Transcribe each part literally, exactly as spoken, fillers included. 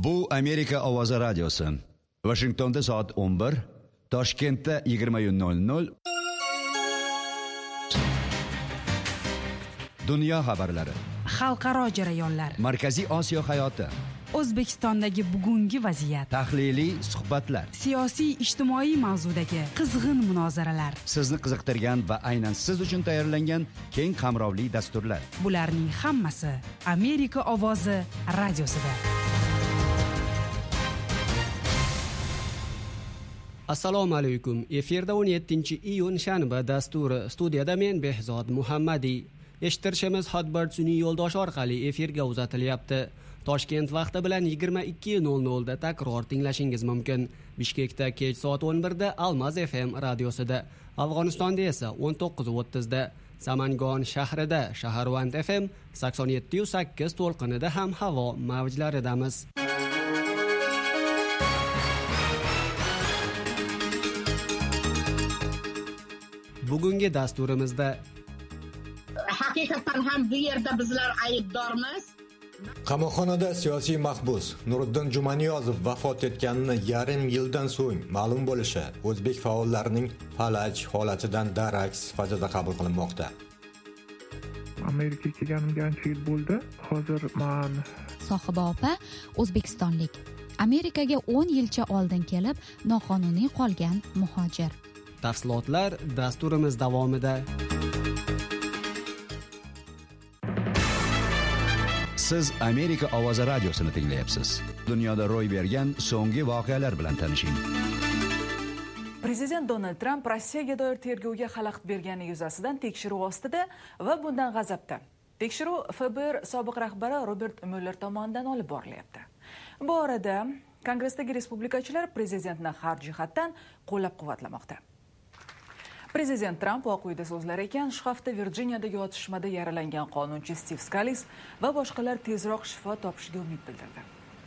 Bu Amerika ovozi radiosi. Washingtonda soat o'n bir, Toshkentda yigirma nol nol. Dunyo xabarlari. Xalqaro jarayonlar. Markaziy Osiyo hayoti. O'zbekistondagi bugungi vaziyat. Tahliliy suhbatlar. Siyosiy ijtimoiy mavzudagi qizg'in munozaralar. Sizni qiziqtirgan va aynan siz uchun tayyorlangan keng qamrovli dasturlar. Bularning hammasi Amerika ovozi radiosida. Assalomu alaykum. Efirda o'n yettinchi iyun shanba dasturi. Studiyada men Behzod Muhammadiy. Eshittirishimiz Hotbird-sun'iy yo'ldosh orqali efirga uzatilyapti. Toshkent vaqti bilan yigirma ikki nol nol da takror tinglashingiz mumkin. Bishkekda kech soat o'n birda Almaz F M radiosida, Afg'onistonda esa o'n to'qqiz o'ttiz da, Samangon shahrida Shaharvand F M sakson yetti nuqta sakkiz to'lqinida ham havo mavjlaridamiz. Bugungi dasturimizda haqiqatan ham bu yerda bizlar aybdormiz. Qamoqxonada siyosiy mahbus Nuriddin Jumaniyozov vafot etganini yarim yildan so'ng ma'lum bo'lishi o'zbek faollarining falaj holatidan darak sifatida qabul qilinmoqda. Amerikaga kelganimga ancha yil bo'ldi. Hozir men Sohiba opa o'zbekistonlik. Amerikaga o'n yilcha oldin kelib noqonuniy qolgan muhojir. Tafsilotlar dasturimiz davomida. Siz Amerika ovozi radiosini tinglayapsiz. Dunyoda ro'y bergan so'nggi voqealar bilan tanishing. Prezident Donald Tramp Rossiyaga doir tergovga xalaqit bergani yuzasidan tekshiruv ostida va bundan g'azabda. Tekshiruv F B R sobiq rahbari Robert Mueller tomonidan olib borilyapti. Bu orada Kongressdagi respublikachilar prezidentni har jihatdan qo'llab-quvvatlamoqda. Prezident Tramp Oq uyda so'zlar ekan, shu hafta Virjiniyadagi otishmada yaralangan qonunchi Steve Scalise va boshqalar tezroq shifo topishiga umid bildirdi.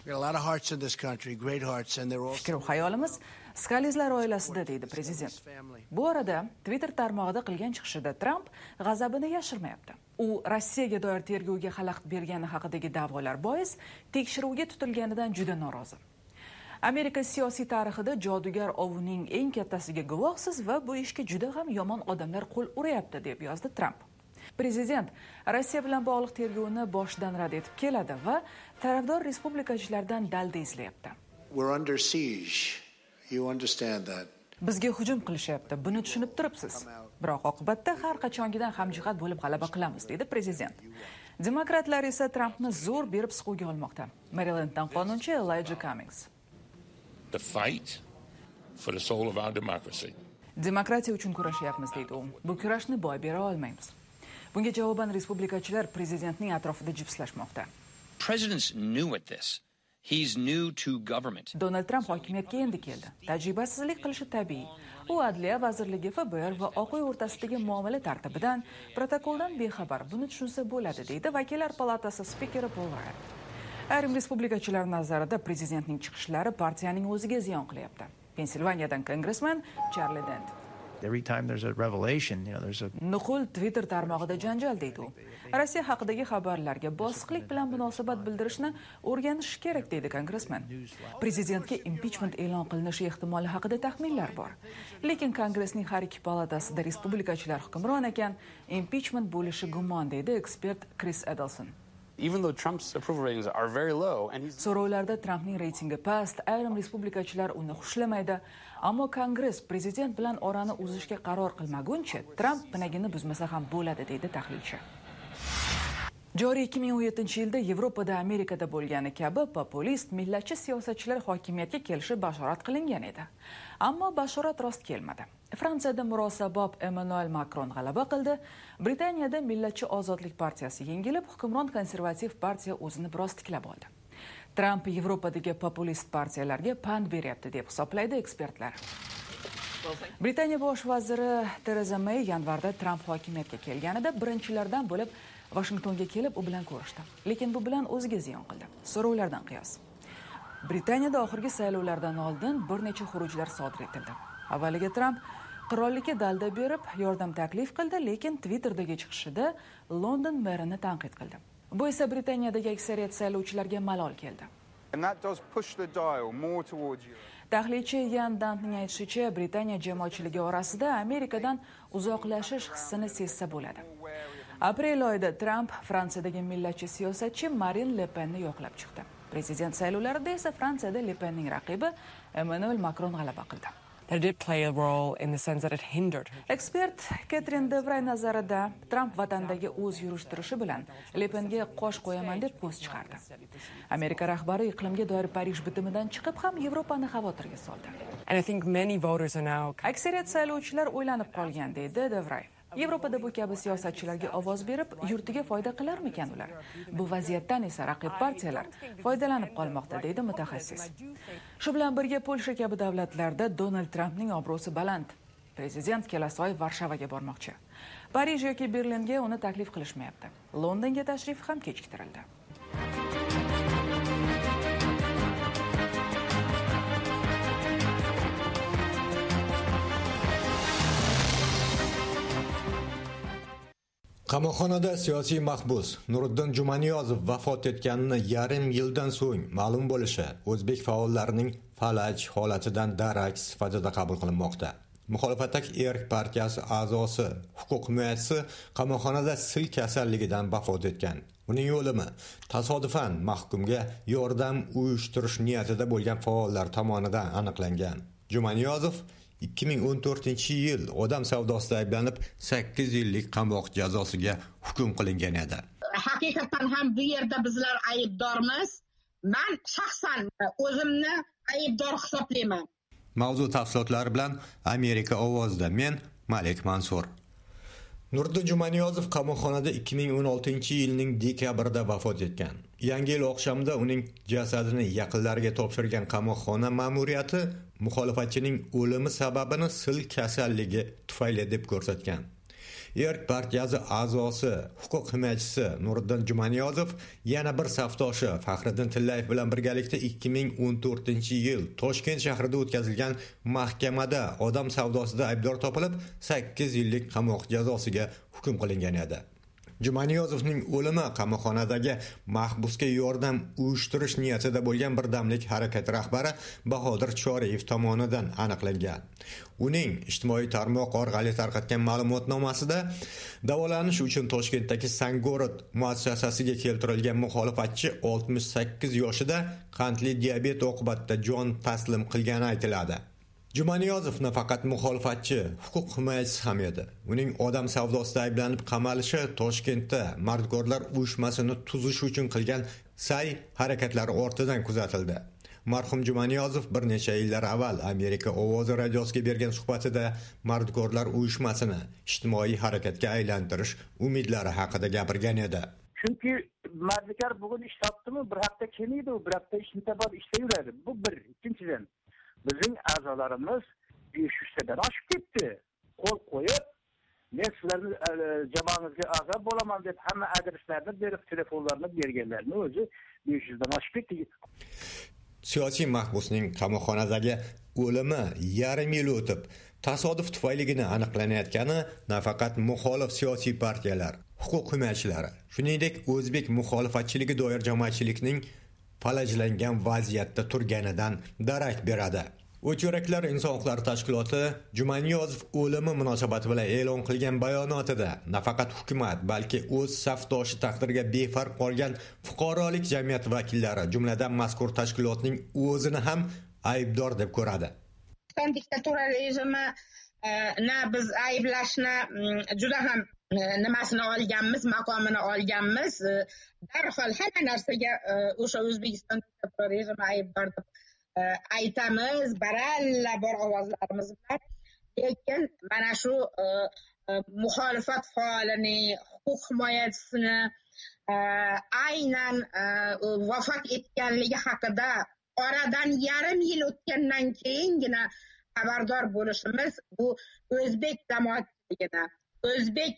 Fikr va xayolimiz Scalise'lar oilasida, deydi prezident. Bu orada Twitter tarmog'ida qilgan chiqishida Tramp g'azabini yashirmayapti. U Rossiyaga doir tergovga xalaqit bergani haqidagi da'volar bois tekshiruvga tutilganidan juda norozi. Amerika siyosiy tarixida jodugar ovining eng kattasiga guvohsiz va bu ishga juda ham yomon odamlar qo'l uryapti, deb yozdi Tramp. Prezident Rossiya bilan bog'liq tergovni boshdan rad etib keladi va tarafdor respublikachilardan dalda izlayapti. Bizga hujum qilishyapti, buni tushunib turibsiz. Biroq oqibatda har qachongidan hamjihat bo'lib g'alaba qilamiz, dedi prezident. Demokratlar esa Trampni zo'r berib siquvga olmoqda. Marylanddan qonunchi Elijah Cummings. The fight for the soul of our democracy. Demokratiya uchun kurashyapmiz, deydi u. Bu kurashni boy bera olmaymiz. Bunga javoban respublikachilar prezidentning atrofida jipslashmoqda. President's new at this. He's new to government. Donald Trump hokimiyatga endi keldi. Tajribasizlik qilishi tabiiy. U Adliya vazirligi, F B R va Oq uy o'rtasidagi muomala tartibidan, protokoldan bexabar. Buni tushunsa bo'ladi, deydi Vakillar palatasi spikeri Paul Ryan. Ayrim respublikachilar nazarida prezidentning chiqishlari partiyaning o'ziga ziyon qilyapti. Pensilvaniyadan kongressmen Charlie Dent. Every time there's a revelation, you know, there's a Nuqul Twitter tarmog'ida janjal, deydi u. Rossiya haqidagi xabarlarga bosiqlik bilan munosabat bildirishni o'rganish kerak, deydi kongressmen. Prezidentga impichment e'lon qilinishi ehtimoli haqida taxminlar bor. Lekin kongressning har ikki palatasida respublikachilar hukmron ekan, impichment bo'lishi gumon, deydi ekspert Chris Edelson. Even though Trump's approval ratings are very low and he's So'rovlarda Trampning reytingi past, ayrim respublikachilar uni xushlamaydi, ammo Kongress prezident bilan orani uzishga qaror qilmaguncha Tramp pinagini buzmasa ham bo'ladi, deydi tahlilchi. Joriy ikki ming o'n yettinchi yilda Yevropada, Amerikada bo'lgani kabi populist millatchi siyosatchilar hokimiyatga kelishi bashorat qilingan edi. Ammo bashorat rost kelmadi. Fransiyada murosabob Emmanuel Macron g'alaba qildi. Britaniyada Millatchi ozodlik partiyasi yengilib, hukmron konservativ partiya o'zini biroz tiklab oldi. Tramp Yevropadagi populist partiyalarga pand beryapti, deb hisoblaydi ekspertlar. Britaniya bosh vaziri Theresa May yanvarda Tramp hokimiyatga kelganida birinchilardan bo'lib Washingtonga kelib u bilan ko'rishdi. Lekin bu bilan o'ziga ziyon qildi. So'rovlardan qiyos. Britaniyada oxirgi saylovlardan oldin bir necha xurujlar sodir etildi. Avvaliga Tramp qirollikka dalda berib, yordam taklif qildi, lekin Twitter'dagi chiqishida London merini tanqid qildi. Bu esa Britaniyadagi aksariyat saylovchilarga malol keldi. And that does push the dial more towards Europe. Tahlilchi Yan Dantning aytishicha, Britaniya jamoatchiligi orasida Amerikadan uzoqlashish hissini sezsa bo'ladi. Aprel oyida Trump Fransiyadagi millatchi siyosatchi Marine Le Penni yo'qlab chiqdi. Prezident saylovlarida esa Fransiyada Le Penning raqibi Emmanuel Macron g'alaba qildi. That did play a role in the sense that it hindered her. Ekspert Catherine Devray nazarida Trump vatandagi o'z yurishtirishi bilan Le Penga qosh qo'yaman deb post chiqardi. Amerika rahbari iqlimga doir Parij bitimidan chiqib ham Yevropani xavotirga soldi. And I think many voters are now Aksariyat saylovchilar o'ylanib qolgan, deydi Devray. Yevropada bu kabi siyosatchilarga ovoz berib, yurtiga foyda qilarmikan ular? Bu vaziyatdan esa raqib partiyalar foydalanib qolmoqda, deydi mutaxassis. Shu bilan birga Polsha kabi davlatlarda Donald Trampning obro'si baland. Prezident kelasi oy Varshavaga bormoqchi. Parij yoki Berlinga uni taklif qilishmayapti. Londonga tashrifi ham kechiktirildi. Qamoqxonada siyosiy mahbus Nuriddin Jumaniyozov vafot etganini yarim yildan so'ng ma'lum bo'lishi o'zbek faollarining falaj holatidan darak sifatida qabul qilinmoqda. Muxolifatdagi Erk partiyasi a'zosi, huquq himoyachisi qamoqxonada sil kasalligidan vafot etgan. Uning o'limi tasodifan mahkumga yordam uyushtirish niyatida bo'lgan faollar tomonidan aniqlangan. Jumaniyozov ikki ming o'n to'rtinchi yil odam savdosida ayblanib sakkiz yillik qamoq jazosiga hukm qilingan edi. Haqiqatan ham bu yerda bizlar aybdormiz. Men shaxsan o'zimni aybdor hisoblayman. Mavzu tafsilotlari bilan Amerika ovozida men Malik Mansur. Nuriddin Jumaniyozov qamoqxonada ikki ming o'n oltinchi yilning dekabrida vafot etgan. Yangi yil oqshomida uning jasadini yaqinlariga topshirgan qamoqxona ma'muriyati muxolifatchining o'limi sababini sil kasalligi tufayli deb ko'rsatgan. Erk partiyasi a'zosi, huquq himoyachisi Nuriddin Jumaniyozov yana bir safdoshi Faxriddin Tillayev bilan birgalikda ikki ming o'n to'rtinchi yil Toshkent shahrida o'tkazilgan mahkamada odam savdosida aybdor topilib, sakkiz yillik qamoq jazosiga hukm qilingan edi. Jumaniyozovning o'limi qamoqxonadagi mahbusga yordam uyushtirish niyatida bo'lgan birdamlik harakati rahbari Bahodir Choriyev tomonidan aniqlangan. Uning ijtimoiy tarmoq orqali tarqatgan ma'lumotnomasida davolanish uchun Toshkentdagi Sangorod muassasasiga keltirilgan muxolifatchi oltmish sakkiz yoshida qandli diabet oqibatida jon taslim qilgani aytiladi. Jumaniyozov nafaqat muxolifatchi, huquq himoyachisi ham edi. Uning odam savdosida ayblanib qamalishi Toshkentda mardkorlar uyushmasini tuzish uchun qilgan sa'y harakatlari ortidan kuzatildi. Marhum Jumaniyozov bir necha yillar avval Amerika ovozi radiosiga bergan suhbatida mardkorlar uyushmasini ijtimoiy harakatga aylantirish umidlari haqida gapirgan edi. Chunki mardikor bugun ish topdimi, bir hafta kelmaydi, bir hafta ishni topib ishlayveradi. Bu bir. Ikkinchidan bizning a'zolarimiz besh yuz tadan oshib ketdi. Qo'l qo'yib, men sizlarni jamoangizga a'zo bo'laman deb hamma adreslarni berib, telefonlarni berganlarni o'zi besh yuz dan oshib ketdi. Siyosiy mahbusning qamoqxonadagi o'limi yarim yil o'tib, tasodif tufayligina aniqlanayotgani nafaqat muxolif siyosiy partiyalar, huquq himoyachilari, shuningdek o'zbek muxolifatchiligi doir jamoatchilikning falajlangan vaziyatda turganidan darak beradi. Uch yuraklar inson huquqlari tashkiloti Jumaniyozov o'limi munosabati bilan e'lon qilgan bayonotida nafaqat hukumat, balki o'z safdoshi taqdiriga befarq qolgan fuqarolik jamiyati vakillari, jumladan mazkur tashkilotning o'zini ham aybdor deb ko'radi. Diktatura rejimi na biz ayblashni juda ham nimasini olganmiz, maqomini olganmiz. Darhol hamma narsaga o'sha O'zbekiston diktatura rejimi aybdor deb aytamiz, baralla bor ovozlarimiz bilan. Lekin mana shu muxolifat faolini, huquq himoyachisini aynan vafot etganligi haqida oradan yarim yil o'tgandan keyingina xabardor bo'lishimiz bu o'zbek jamoatchiligini, o'zbek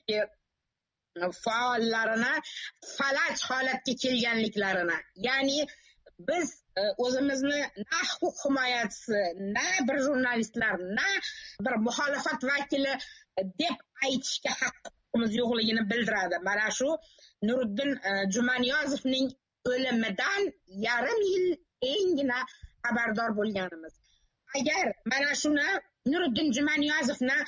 faollarini falaj holatga kelganliklarini, ya'ni biz o'zimizni na huquq himoyachisi, na bir jurnalistlar, na bir muxolifat vakili deb aytishga haqqimiz yo'qligini bildiradi. Mana shu Nuriddin Jumaniyozovning o'limidan yarim yil enggina xabardor bo'lganimiz. Agar mana shuni Nuriddin Jumaniyozovni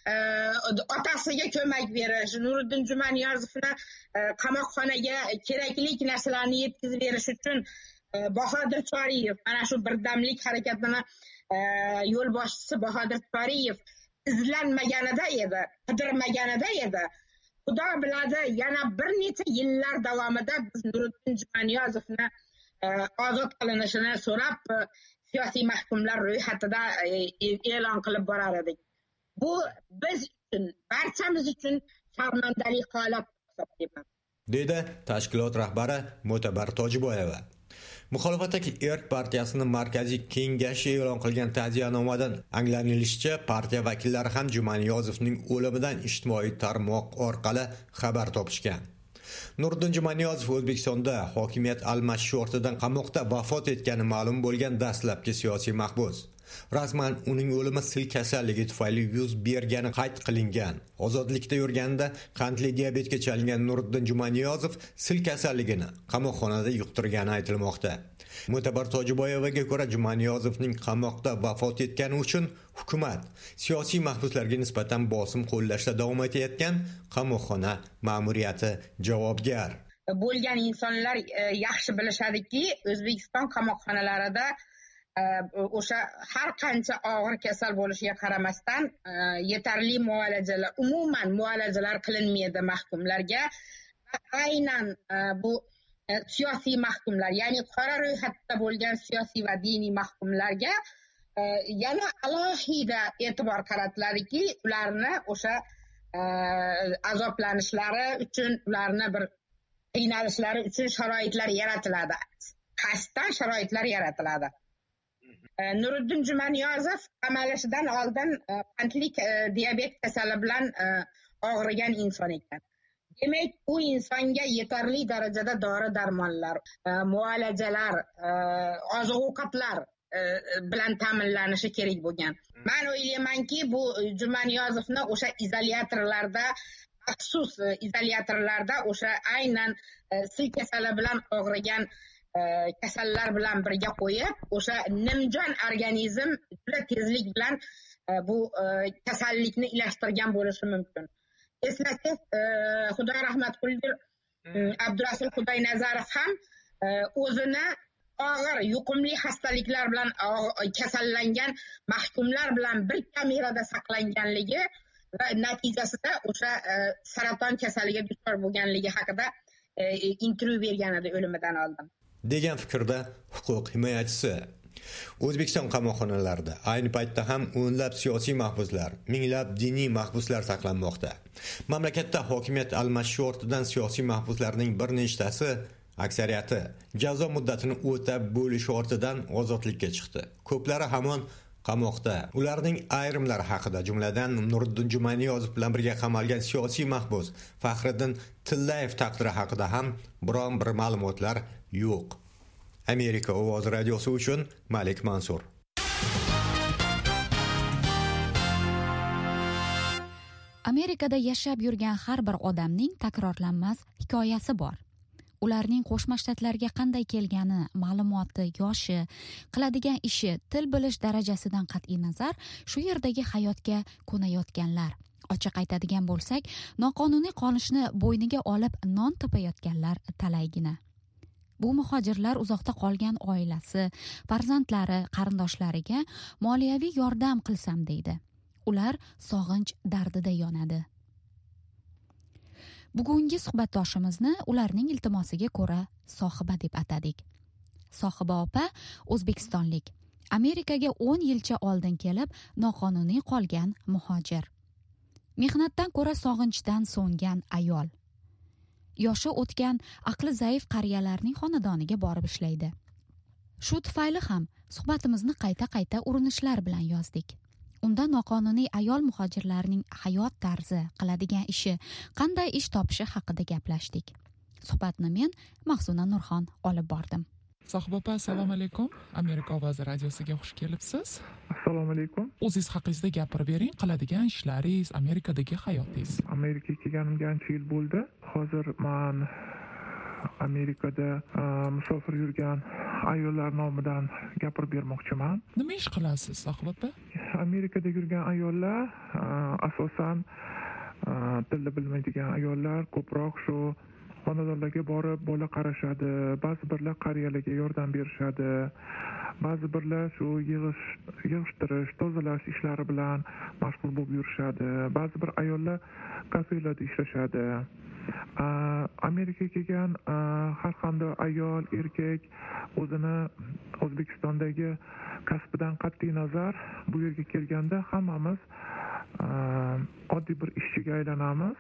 otasiga ko'mak berish, Nuriddin Jumaniyozovni qamoqxonaga kerakli narsalarni yetkazib berish uchun Bahodir Choriyev, mana shu birdamlik harakatini yo'l boshchisi Bahodir Choriyev izlanmaganida edi, qidirmaganida edi, Xudo biladi, yana bir necha yillar davomida biz Nuriddin Jumaniyozovni ozod qilinishini so'rab siyosiy mahkumlar ro'yxatida e'lon qilib borar edik. Bu biz uchun, barchamiz uchun sharmandalik holat hisoblanadi, dedi tashkilot rahbari Mo'tabar Tojiboyeva. Muxolifatdagi Erk partiyasining markaziy kengashi e'lon qilgan ta'ziyanomadan anglanilishicha, partiya vakillari ham Jumaniyozovning o'limidan ijtimoiy tarmoq orqali xabar topishgan. Nuriddin Jumaniyozov O'zbekistonda hokimiyat almashish ortidan qamoqda vafot etgani ma'lum bo'lgan dastlabki siyosiy mahbus. Rasman uning o'limi sil kasalligi tufayli yuz bergani qayd qilingan. Ozodlikda yurganida qandli diabetga chalingan Nuriddin Jumaniyozov sil kasalligini qamoqxonada yuqtirgani aytilmoqda. Mo'tabar Tojiboyevaga ko'ra, Jumaniyozovning qamoqda vafot etgani uchun hukumat siyosiy mahbuslarga nisbatan bosim qo'llashda davom etayotgan qamoqxona ma'muriyati javobgar. Bo'lgan insonlar yaxshi bilishadiki, O'zbekiston qamoqxonalarida o'sha har qancha og'ir kasal bo'lishiga qaramasdan yetarli muolajalar, umuman muolajalar qilinmaydi mahkumlarga. Aynan bu siyosiy mahkumlar, ya'ni qora ro'yxatda bo'lgan siyosiy va diniy mahkumlarga yana alohida e'tibor qaratiladiki, ularni o'sha azoblanishlari uchun, ularni bir qiynalishlari uchun sharoitlar yaratiladi. Qasddan sharoitlar yaratiladi. Nuriddin Jumaniyozov qamalishidan oldin qandli diabet kasali bilan og'rigan inson ekan. Demak, u insonga yetarli darajada dori-darmonlar, muolajalar, oziq-ovqatlar bilan ta'minlanishi kerak bo'lgan. Men o'ylaymanki, bu Jumaniyozovni o'sha izolyatorlarda, maxsus izolyatorlarda o'sha aynan sil kasali bilan og'rigan kasallar bilan birga qo'yib, o'sha nimjon organizm juda tezlik bilan bu kasallikni ilashtirgan bo'lishi mumkin. Eslasak, Xudo rahmat qilsin, Abdurasul Xudoynazarov ham o'zini og'ir yuqumli xastaliklar bilan kasallangan mahkumlar bilan bir kamerada saqlanganligi va natijasida o'sha saraton kasaliga duchor bo'lganligi haqida intervyu bergan edi o'limidan oldin. degan fikrda huquq himoyachisi. O'zbekiston qamoqxonalarida ayni paytda ham o'nlab siyosiy mahbuslar, minglab diniy mahbuslar saqlanmoqda. Mamlakatda hokimiyat almashish ortidan siyosiy mahbuslarning bir nechtasi, aksariyati jazo muddatini o'tab bo'lish ortidan ozodlikka chiqdi. Ko'plari hamon qamoqda. Ularning ayrimlari haqida, jumladan Nuriddin Jumaniyozov bilan birga qamalgan siyosiy mahbus Faxriddin Tillayev taqdiri haqida ham biron bir ma'lumotlar yo'q. Amerika ovozi radiosi uchun Malik Mansur. Amerikada yashab yurgan har bir odamning takrorlanmas hikoyasi bor. Ularning Qo'shma Shtatlarga qanday kelgani, ma'lumoti, yoshi, qiladigan ishi, til bilish darajasidan qat'iy nazar shu yerdagi hayotga ko'nayotganlar. Ochiq aytadigan bo'lsak, noqonuniy qonishni bo'yniga olib non topayotganlar talaygina. Bu muhojirlar uzoqda qolgan oilasi, farzandlari, qarindoshlariga moliyaviy yordam qilsam deydi. Ular sog'inch dardida yonadi. Bugungi suhbatdoshimizni ularning iltimosiga ko'ra Sohiba deb atadik. Sohiba opa O'zbekistonlik. Amerikaga o'n yilcha oldin kelib, noqonuniy qolgan muhojir. Mehnatdan ko'ra sog'inchdan so'ngan ayol. Yoshi o'tgan, aqli zaif qariyalarning xonadoniga borib ishlaydi. Shu tufayli ham suhbatimizni qayta-qayta urinishlar bilan yozdik. Unda noqonuniy ayol muhojirlarning hayot tarzi, qiladigan ishi, qanday ish topishi haqida gaplashdik. Suhbatni men Mahsuna Nurxon olib bordim. Sohiba opa, assalomu alaykum. Amerika ovozi radiosiga xush kelibsiz. Assalomu alaykum. O'zingiz haqingizda gapirib bering, qiladigan ishlaringiz, Amerikadagi hayotingiz. Amerikaga kelganimga ancha yil bo'ldi. Hozir men Amerikada musofir yurgan ayollar nomidan gapirib bermoqchiman. Nima ish qilasiz, Sohib opa? Amerikada yurgan ayollar asosan tilni bilmaydigan ayollar ko'proq shu xonadonlarga borib bola qarashadi, ba'zi birlar qariyalarga yordam berishadi, ba'zi birlar shu yig'ish yig'ishtirish tozalash ishlari bilan mashg'ul bo'lib yurishadi, ba'zi bir ayollar kafelarda ishlashadi. Amerikaga kelgan har qanday ayol erkak o'zini O'zbekistondagi kasbidan qat'iy nazar bu yerga kelganda hammamiz oddiy bir ishchiga aylanamiz.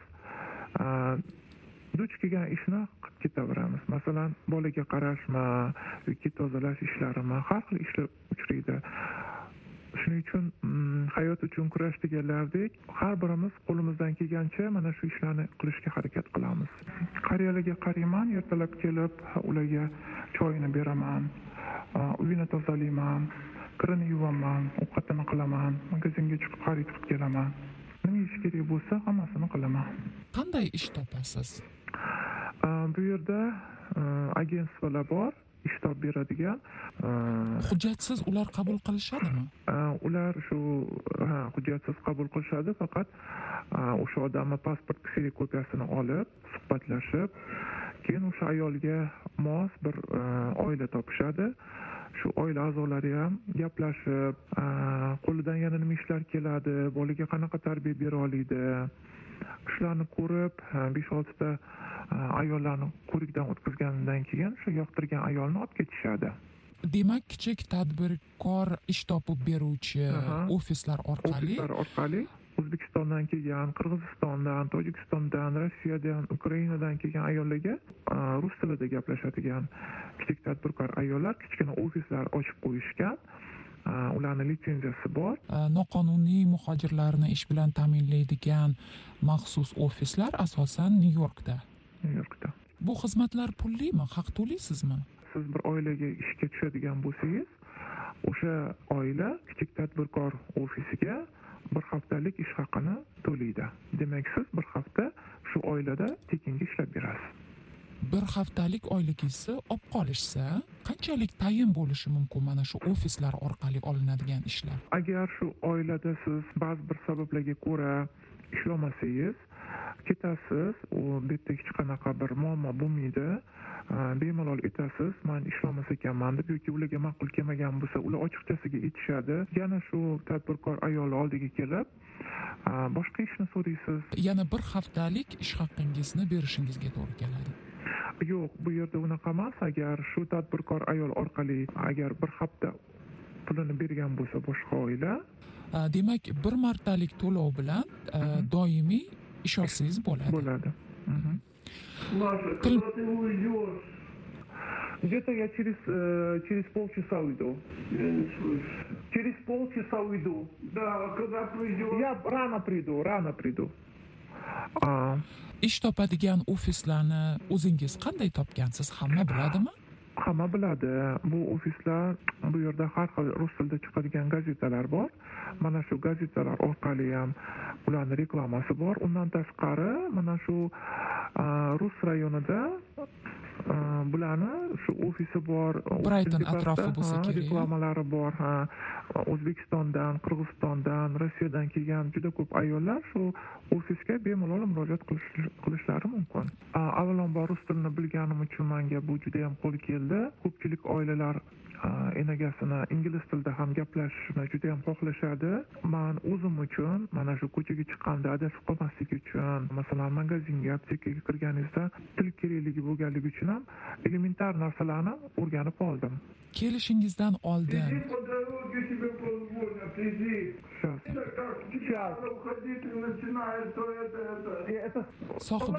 Duch kelgan ishni qilib ketaveramiz. Masalan, bolaga qarashmi yoki tozalash ishlarimi, har xil ishlar uchraydi. Shuning uchun hayot uchun kurash deganlardek, har birimiz qo'limizdan kelgancha mana shu ishlarni qilishga harakat qilamiz. Qariyalarga qarayman, ertalab kelib ularga choyini beraman, uyini tozalayman, kirini yuvaman, ovqatini qilaman, magazinga chiqib xarid qilib kelaman. Nima ish kerak bo'lsa, hammasini qilaman. Qanday ish topasiz? Bu yerda agentstvalar bor, ish topib beradigan. Hujjatsiz ular qabul qilishadimi? Ular shu hujjatsiz qabul qilishadi, faqat o'sha odamni pasport kserokopiyasini olib, suhbatlashib, keyin o'sha ayolga mos bir oila topishadi. Shu oila a'zolari ham gaplashib, qo'lidan yana nima ishlar keladi, bolaga qanaqa tarbiya bera oladi, shularni ko'rib, besh olti ta ayollarni ko'rikdan o'tkazgandan keyin shu yoqtirgan ayolni olib ketishadi. Demak, kichik tadbirkor ish topib beruvchi ofislar orqali ofislar orqali O'zbekistondan kelgan, Qirg'izistondan, Tojikistondan, Rossiyadan, Ukrainadan kelgan ayollarga rus tilida gaplashadigan kichik tadbirkor ayollar kichkina ofislar ochib qo'yishgan. Ularning litsenziyasi bor. Noqonuniy muhojirlarni ish bilan ta'minlaydigan maxsus ofislar asosan Nyu-Yorkda. Nyu-Yorkda. Bu xizmatlar pullimi, haq to'laysizmi? Siz bir oilaga ishga tushadigan bo'lsangiz, o'sha oila kichik tadbirkor ofisiga bir haftalik ish haqini to'laydi. Demak, siz bir hafta shu oilada tekinga ishlab berasiz. Bir haftalik oyligingizni olib qolishsa, qanchalik tayin bo'lishi mumkin mana shu ofislar orqali olinadigan ishlar? Agar shu oilada siz ba'zi bir sabablarga ko'ra ishlamasangiz, ketasiz, u bu yerda hech qanaqa bir muammo bo'lmaydi. Bemalol aytasiz, men ishlamas ekanman deb, yoki ularga ma'qul kelmagan bo'lsa, ular ochiqchasiga aytishadi. Yana shu tadbirkor ayol oldiga kelib, boshqa ishni so'raysiz. Yana bir haftalik ish haqingizni berishingizga to'g'ri keladi. Yo'q, bu yerda unaqa emas. Agar shu tadbirkor ayol orqali agar bir hafta pulini bergan bo'lsa boshqa oila, demak, bir martalik to'lov bilan doimiy ish olsangiz bo'ladi. Bo'ladi. Til... Где-то я через, через полчаса уйду. Я не слышу. Через полчаса уйду. Да, а когда придешь? Я рано приду, рано приду. А... Ish topadigan ofislarni o'zingiz qanday topgansiz? Hamma biladimi? Hamma biladi. Bu ofislar, bu yerda har xil rus tilida chiqadigan gazetalar bor. Mana shu gazetalar orqali ham ularning reklamasi bor. Undan tashqari, mana shu Rus rayonida bularni shu ofisi bor. Brighton atrofi bo'lsa kerak. Reklamalari bor. Ha. O'zbekistondan, Qirg'izistondan, Rossiyadan kelgan juda ko'p ayollar shu ofisga bemalol murojaat qilishlari mumkin. Avvalambor rus tilini bilganim uchun menga bu juda ham qo'l keldi. Ko'pchilik oilalar enagasini ingliz tilida ham gaplashishni juda ham xohlashadi. Men o'zim uchun mana shu ko'chaga chiqqanda adashib qolmaslik uchun, masalan, magazinga, aptekaga kirganingizda til kerakligi bo'lganligi uchun ham elementar narsalarni o'rganib oldim. Kelishingizdan oldin Sohib,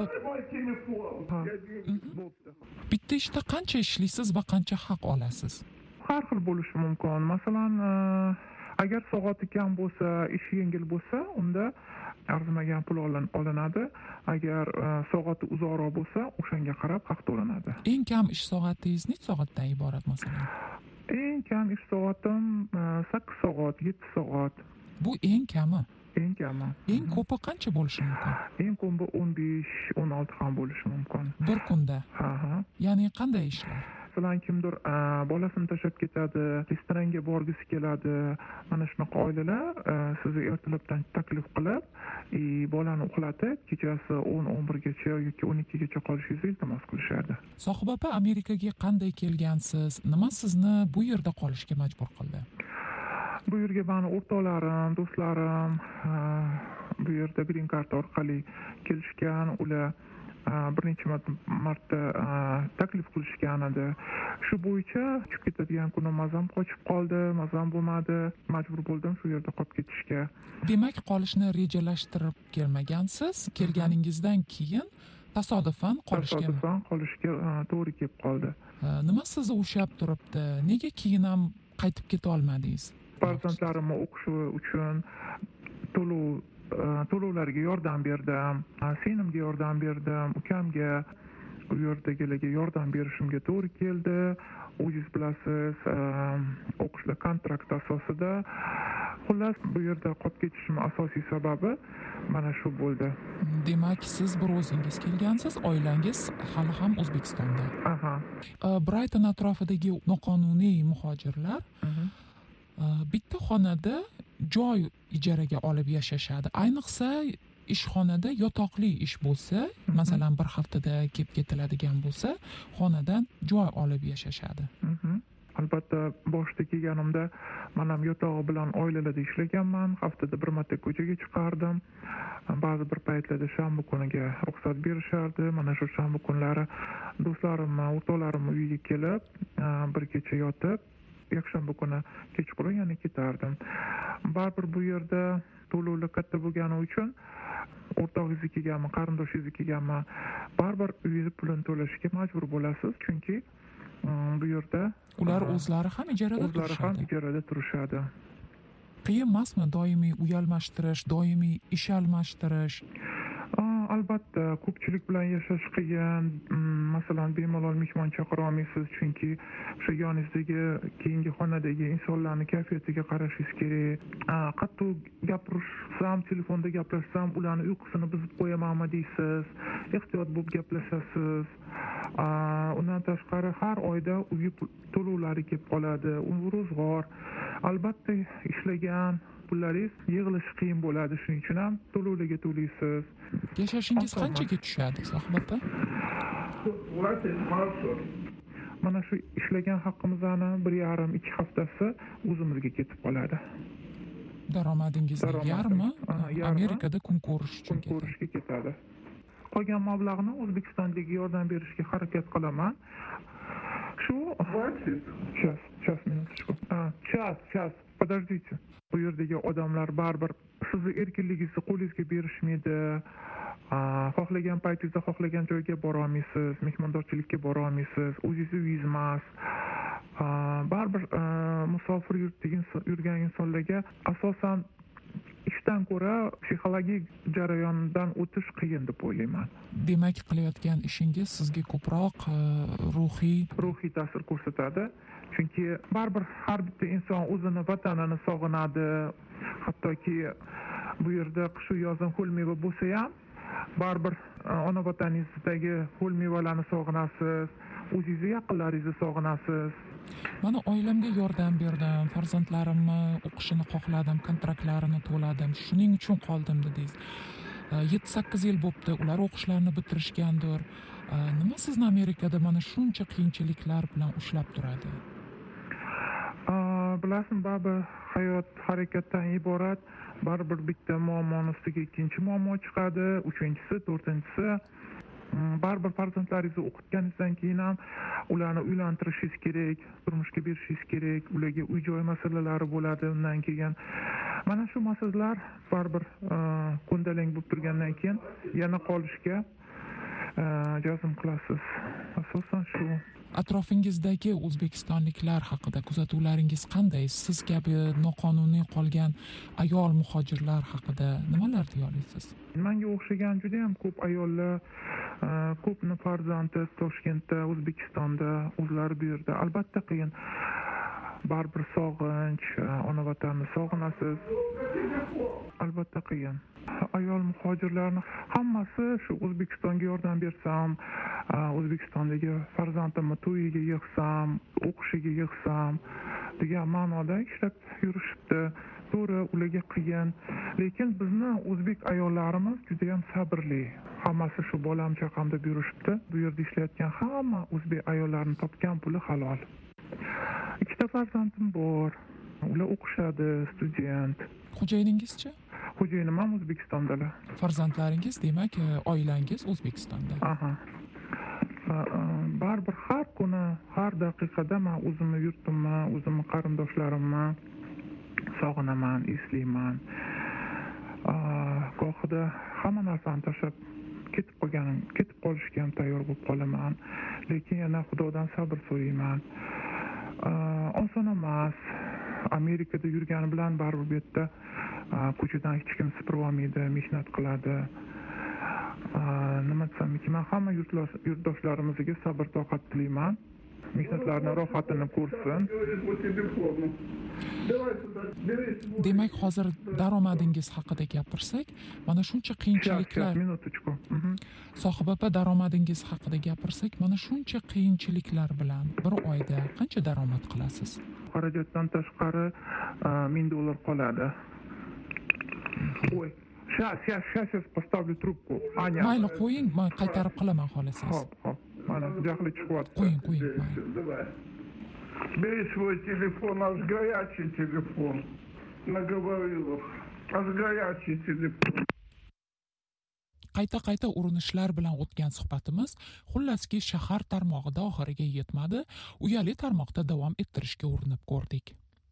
bitta ishda qancha ishlaysiz va qancha haq olasiz? Har xil bo'lishi mumkin. Masalan, agar soati kam bo'lsa, ish yengil bo'lsa, unda arzimagan pul olinadi. Agar soati uzoqroq bo'lsa, o'shanga qarab haq to'lanadi. Eng kam ish soatingiz necha soatdan iborat masalan? Eng kam ish soatim sakkiz soat, yetti soat. Bu eng kami. eng kami eng ko'pi qancha bo'lishi mumkin? Eng ko'pi o'n besh o'n olti ham bo'lishi mumkin bir kunda. Ha ha. Ya'ni qanday ishlar? Masalan, kimdir bolasini tashlab ketadi, restoranga borgisi keladi. Mana shunaqa oilalar sizni ertalabdan taklif qilib, bolani uxlatib, kechasi o'n o'n birgacha yoki o'n ikkigacha qolishingizni iltimos qilishadi. Sohib opa, Amerikaga qanday kelgansiz? Nima sizni bu yerda qolishga majbur qildi? Bu yerga mani o'rtoqlarim, do'stlarim bu yerda green card orqali kelishgan. Ular bir necha marta taklif qilishgan edi. Shu bo'yicha uchib ketadigan kunim mazam qochib qoldi, mazam bo'lmadi. Majbur bo'ldim shu yerda qolib ketishga. Demak, qolishni rejalashtirib kelmagansiz. Kelganingizdan keyin tasodifan qolishga tasodifan qolishga to'g'ri kelib qoldi. Nima sizni ushlab turibdi? Nega keyin ham qaytib keta olmadingiz? Farzandlarimni o'qishi uchun to'lov to'lovlarga yordam berdim, singlimga yordam berdim, ukamga u yerdagilarga yordam berishimga to'g'ri keldi. O'zingiz bilasiz, o'qishlar kontrakt asosida. Xullas, bu yerda qolib ketishim asosiy sababi mana shu bo'ldi. Demak, siz bir o'zingiz kelgansiz, oilangiz hali ham O'zbekistonda. Aha. Brighton atrofidagi noqonuniy muhojirlar bitta xonada joy ijaraga olib yashashadi. Ayniqsa ishxonada yotoqli ish bo'lsa, masalan bir haftada kelib ketiladigan bo'lsa, xonadan joy olib yashashadi. Albatta, boshda kelganimda men ham yotog'i bilan oilalarda ishlaganman. Haftada bir marta ko'chaga chiqardim. Ba'zi bir paytlarda shanba kuniga ruxsat berishardi. Mana shu shanba kunlari do'stlarim, o'rtoqlarim uyiga kelib, bir kecha yotib, yakshanba kuni kechqurun yana ketardim. Baribir bu yerda to'lovlar katta bo'lgani uchun o'rtog'ingiz kelganmi, qarindoshingiz kelganmi, baribir uyingiz pulini to'lashga majbur bo'lasiz, chunki bu yerda ular o'zlari ham ijarada turishadi. O'zlari ham ijarada turishadi. Qiyin emasmi doimiy uy almashtirish, doimiy ish almashtirish? Albatta, ko'pchilik bilan yashash qiyin. Masalan, bemalol mehmon chaqira olmaysiz, chunki o'sha yoningizdagi keyingi xonadagi insonlarning kayfiyatiga qarashingiz kerak. Qattiq gapirishsam, telefonda gaplashsam, ularning uyqusini buzib qo'yamanmi deysiz. Ehtiyot bo'lib gaplashasiz. Undan tashqari har oyda uy to'lovlari kelib qoladi, ro'zg'or. Albatta, ishlagan pullaringiz yig'ilishi qiyin bo'ladi, shuning uchun ham to'lovlarga to'laysiz. Yashashingiz qanchaga tushadi, Sohib opa? Mana shu ishlagan haqqimizni bir yarim ikki haftasi o'zimizga ketib qoladi. Daromadingizning yarmi Amerikada kun ko'rish uchun ko'rishga ketadi. Qolgan mablag'ni O'zbekistonga yordam berishga harakat qilaman. Shu час, час minutочку. Час, час. Подождите. Bu yerdagi odamlar baribir sizni erkinligingizni qo'lingizga berishmaydi. Xohlagan paytingizda xohlagan joyga bora olmaysiz, mehmondorchilikka bora olmaysiz, o'zingiz uyingiz emas. Baribir musofir yurgan insonlarga asosan ishdan ko'ra psixologik jarayondan o'tish qiyin deb o'ylayman. Demak, qilayotgan ishingiz sizga ko'proq ruhiy ruhiy ta'sir ko'rsatadi. Chunki baribir har bitta inson o'zini vatanini sog'inadi. Hattoki bu yerda qish yozin ho'l meva bo'lsa ham, baribir ona vataningizdagi ho'l mevalarni sog'inasiz, o'zingizni yaqinlaringizni sog'inasiz. Mana oilamga yordam berdim, farzandlarimni o'qishini xohladim, kontraktlarini to'ladim, shuning uchun qoldim dedingiz. yetti sakkiz yil bo'libdi, ular o'qishlarini bitirishgandir. Nima sizni Amerikada mana shuncha qiyinchiliklar bilan ushlab turadi? Bilasizmi, baribir hayot harakatdan iborat. Baribir bitta muammoni ustiga ikkinchi muammo chiqadi, uchinchisi, to'rtinchisi. Baribir farzandlaringizni o'qitganingizdan keyin ham ularni uylantirishingiz kerak, turmushga berishingiz kerak, ularga uy-joy masalalari bo'ladi. Undan keyin mana shu masalalar baribir ko'ndalang bo'lib turgandan keyin yana qolishga jazm qilasiz. Asosan shu. Atrofingizdagi o'zbekistonliklar haqida kuzatuvlaringiz qanday? Siz kabi noqonuniy qolgan ayol muhojirlar haqida nimalar deya olasiz? Menga o'xshagan juda ham ko'p ayollar, ko'pni farzandi Toshkentda, O'zbekistonda, o'zlari bu yerda. Albatta qiyin. baribir sog'inch, ona vatanni sog'inasiz. Albatta qiyin. Ayol muhojirlarning hammasi shu O'zbekistonga yordam bersam, O'zbekistondagi farzandimni to'yiga yig'sam, o'qishiga yig'sam degan ma'noda ishlab yurishibdi. To'g'ri, ularga qiyin, lekin bizni o'zbek ayollarimiz juda ham sabrli. Hammasi shu bolam chaqam deb yurishibdi. Bu yerda ishlayotgan hamma o'zbek ayollarining topgan puli halol. Ikkita farzandim bor. Ular o'qishadi, student. Xo'jayiningizchi? Xo'jayinim ham O'zbekistondalar. Farzandlaringiz, demak, oilangiz O'zbekistonda. Aha. Baribir har kuni, har daqiqada men o'zimni yurtimni, o'zimni qarindoshlarimni sog'inaman, eslayman. Gohida hamma narsani tashlab ketib qolganim, ketib qolishga ham tayyor bo'lib qolaman. Lekin yana Xudodan sabr so'rayman. Oson emas. Amerikada yurgani bilan baribir bu yerda ko'chadan hech kim supurib olmaydi, mehnat qiladi. Nima desam, men hamma yurtdoshlarimizga sabr toqat tilayman. Mehnatlarni rohatini ko'rsin. Demak, hozir daromadingiz haqida gapirsak, mana shuncha qiyinchiliklar. Sohib opa, daromadingiz haqida gapirsak, mana shuncha qiyinchiliklar bilan bir oyda qancha daromad qilasiz? Xarajatdan tashqari ming dollar qoladi. Voy, сейчас, сейчас, сейчас поставлю трубку. Аня. Mayli, qo'ying, men qaytarib qilaman xolasangiz. Hop, hop. Mana jahli chiqyapti. Qo'ying, qo'ying. Давай. Бери свой телефон, аж горячий телефон. Наговорил. Аж горячий телефон. Qayta-qayta urinishlar bilan o'tgan suhbatimiz xullaski shahar tarmog'ida oxiriga yetmadi, uyali tarmoqda davom ettirishga urinib ko'rdik.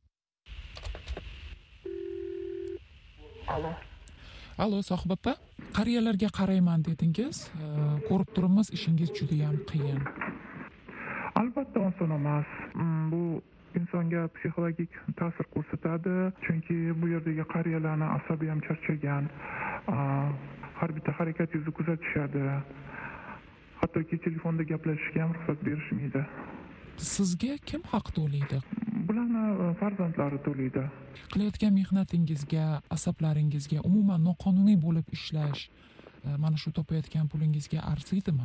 Alo. Alo, Sohib opa, qariyalarga qarayman dedingiz. Ko'rib turibmiz, ishingiz juda ham qiyin. Albatta oson emas. Bu insonga psixologik ta'sir ko'rsatadi, chunki bu yerdagi qariyalarni asabi ham charchagan. Har bitta harakatingizni kuzatishadi. Hattoki telefonda gaplashishga ham ruxsat berishmaydi. Sizga kim haq to'laydi? Bularni farzandlari to'laydi. Qilayotgan mehnatingizga, asablaringizga, umuman noqonuniy bo'lib ishlash, mana shu topayotgan pulingizga arziydimi?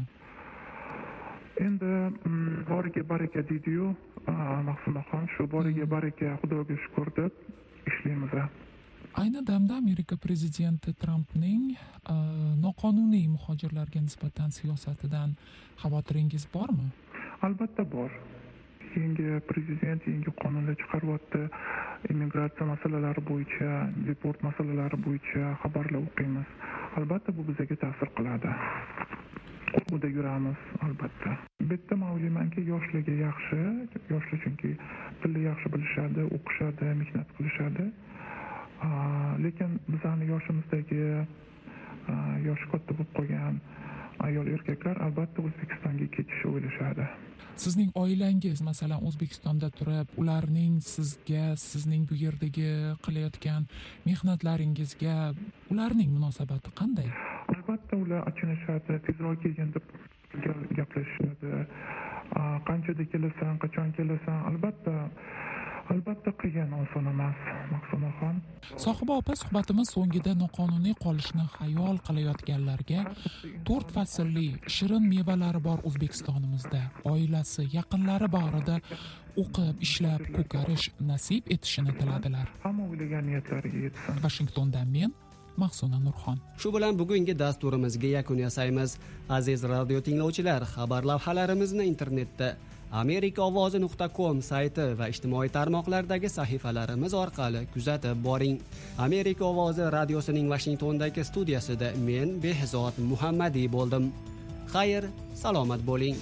Endi boriga baraka deydi-yu, Mahsumaxon, shu boriga baraka, Xudoga shukr deb ishlaymiz. Ayni damda Amerika prezidenti Trampning noqonuniy muhojirlarga nisbatan siyosatidan xavotiringiz bormi? Albatta bor. Yangi prezident yangi qonunlar chiqaryapti. Immigratsiya masalalari bo'yicha, deport masalalari bo'yicha xabarlar o'qiymiz. Albatta bu bizga ta'sir qiladi. Qo'rquvda yuramiz, albatta. Bitta ma'lumotki, yoshlarga yaxshi, yoshlar chunki tilni yaxshi bilishadi, o'qishadi, mehnat qilishadi. Lekin bizning yoshimizdagi yoshi katta bo'lib qolgan ayol erkaklar albatta O'zbekistonga ketishni o'ylashadi. Sizning oilangiz masalan O'zbekistonda turib, ularning sizga, sizning bu yerdagi qilayotgan mehnatlaringizga ularning munosabati qanday? Albatta ular achinishadi, tezroq kelgin deb gaplashishadi. Qanchada kelasan, qachon kelasan, albatta Albatta qiyin, oson emas, Mahsumaxon. Sohiba opa, suhbatimiz so'ngida noqonuniy qolishni xayol qilayotganlarga to'rt faslli shirin mevalari bor O'zbekistonimizda oilasi, yaqinlari bag'rida o'qib, ishlab, ko'karish nasib etishini tiladilar. Hamma o'ylagan niyatlariga yetsin. Washingtondan men Mahsuna Nurxon. Shu bilan bugungi dasturimizga yakun yasaymiz. Aziz radio tinglovchilar, xabar lavhalarimizni internetda amerika ovozi nuqta com sayti va ijtimoiy tarmoqlardagi sahifalarimiz orqali kuzatib boring. Amerika ovozi radiosining Washingtondagi studiyasida men Behzod Muhammadiy bo'ldim. Xayr, salomat bo'ling.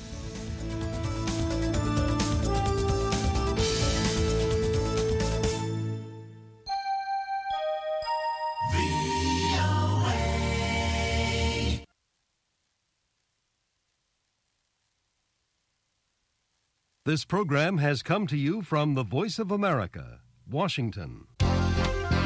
This program has come to you from the Voice of America, Washington.